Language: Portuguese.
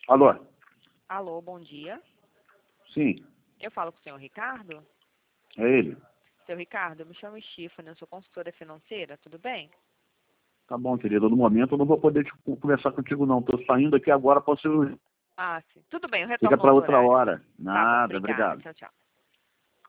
Alô? Alô, bom dia. Sim, Eu falo com o senhor Ricardo? é ele. Seu Ricardo, eu me chamo Stephanie, eu sou consultora financeira, tudo bem? Tá bom, querido. No momento eu não vou poder conversar contigo, não. Estou saindo aqui agora, posso ir. Ah, sim. Tudo bem, eu Fica retorno no para outro outra horário. hora. Tá bom, Nada, obrigada. obrigado. Tchau, tchau.